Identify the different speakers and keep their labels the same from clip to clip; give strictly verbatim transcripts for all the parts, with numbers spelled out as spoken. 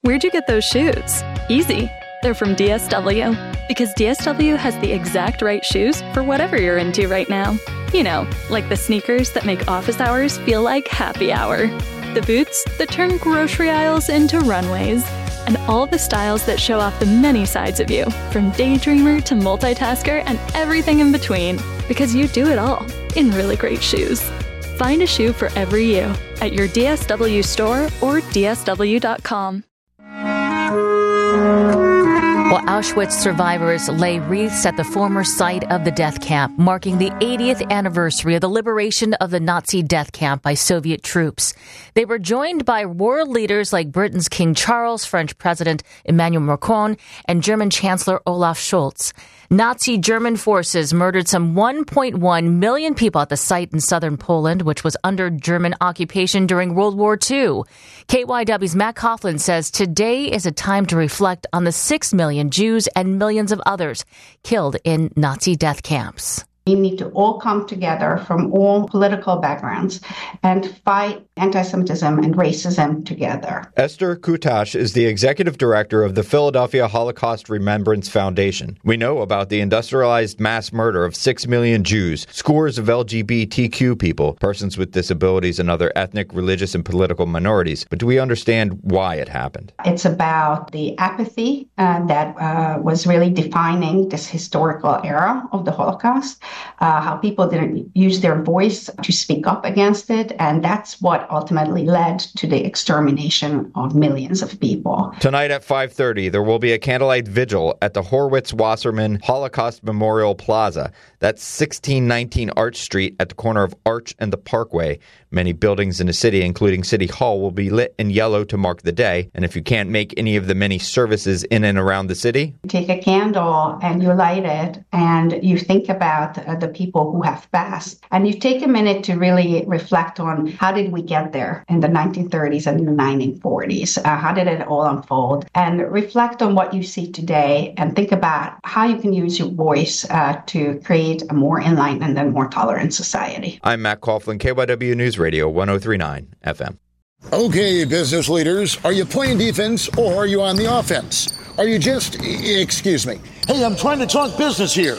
Speaker 1: Where'd you get those shoes? Easy. They're from D S W. Because D S W has the exact right shoes for whatever you're into right now. You know, like the sneakers that make office hours feel like happy hour. The boots that turn grocery aisles into runways. And all the styles that show off the many sides of you, from daydreamer to multitasker and everything in between. Because you do it all in really great shoes. Find a shoe for every you at your D S W store or D S W dot com.
Speaker 2: Well, Auschwitz survivors lay wreaths at the former site of the death camp, marking the eightieth anniversary of the liberation of the Nazi death camp by Soviet troops. They were joined by world leaders like Britain's King Charles, French President Emmanuel Macron, and German Chancellor Olaf Scholz. Nazi German forces murdered some one point one million people at the site in southern Poland, which was under German occupation during World War Two. K Y W's Matt Coughlin says today is a time to reflect on the six million Jews and millions of others killed in Nazi death camps.
Speaker 3: We need to all come together from all political backgrounds and fight anti-Semitism and racism together.
Speaker 4: Esther Kutash is the executive director of the Philadelphia Holocaust Remembrance Foundation. We know about the industrialized mass murder of six million Jews, scores of L G B T Q people, persons with disabilities, and other ethnic, religious, and political minorities. But do we understand why it happened?
Speaker 3: It's about the apathy uh, that uh, was really defining this historical era of the Holocaust. Uh, how people didn't use their voice to speak up against it. And that's what ultimately led to the extermination of millions of people.
Speaker 4: Tonight at five thirty, there will be a candlelight vigil at the Horwitz-Wasserman Holocaust Memorial Plaza. That's sixteen nineteen Arch Street at the corner of Arch and the Parkway. Many buildings in the city, including City Hall, will be lit in yellow to mark the day. And if you can't make any of the many services in and around the city,
Speaker 3: you take a candle and you light it and you think about uh, the people who have passed. And you take a minute to really reflect on how did we get there in the nineteen thirties and the nineteen forties? Uh, how did it all unfold? And reflect on what you see today and think about how you can use your voice uh, to create a more enlightened and more tolerant society.
Speaker 4: I'm Matt Coughlin, K Y W News Radio, one oh three point nine F M.
Speaker 5: Okay, business leaders, are you playing defense or are you on the offense? Are you just, excuse me, hey, I'm trying to talk business here.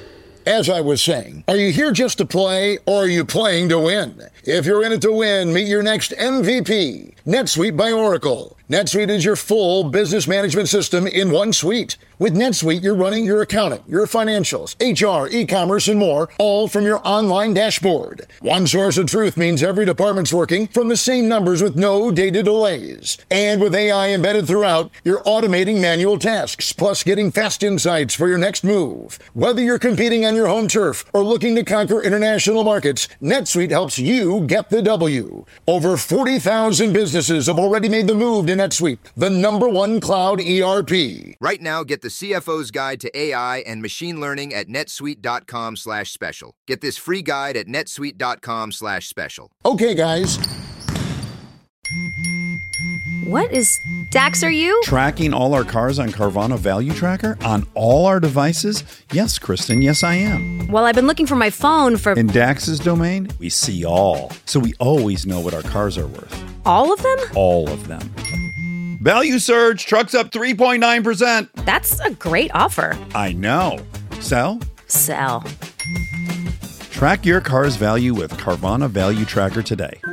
Speaker 5: As I was saying, are you here just to play or are you playing to win? If you're in it to win, meet your next M V P, NetSuite by Oracle. NetSuite is your full business management system in one suite. With NetSuite, you're running your accounting, your financials, H R, e-commerce, and more, all from your online dashboard. One source of truth means every department's working from the same numbers with no data delays. And with A I embedded throughout, you're automating manual tasks, plus getting fast insights for your next move. Whether you're competing on your home turf or looking to conquer international markets, NetSuite helps you get the W. Over forty thousand businesses have already made the move to NetSuite, the number one cloud E R P.
Speaker 6: Right now, get the C F O's Guide to A I and Machine Learning at netsuite.com slash special. Get this free guide at netsuite.com slash special.
Speaker 5: Okay, guys.
Speaker 7: What is... Dax, are you?
Speaker 8: Tracking all our cars on Carvana Value Tracker on all our devices? Yes, Kristen, yes, I am.
Speaker 7: Well, I've been looking for my phone for...
Speaker 8: In Dax's domain, we see all. So we always know what our cars are worth.
Speaker 7: All of them?
Speaker 8: All of them. Value surge, trucks up three point nine percent.
Speaker 7: That's a great offer.
Speaker 8: I know. Sell?
Speaker 7: Sell.
Speaker 8: Track your car's value with Carvana Value Tracker today.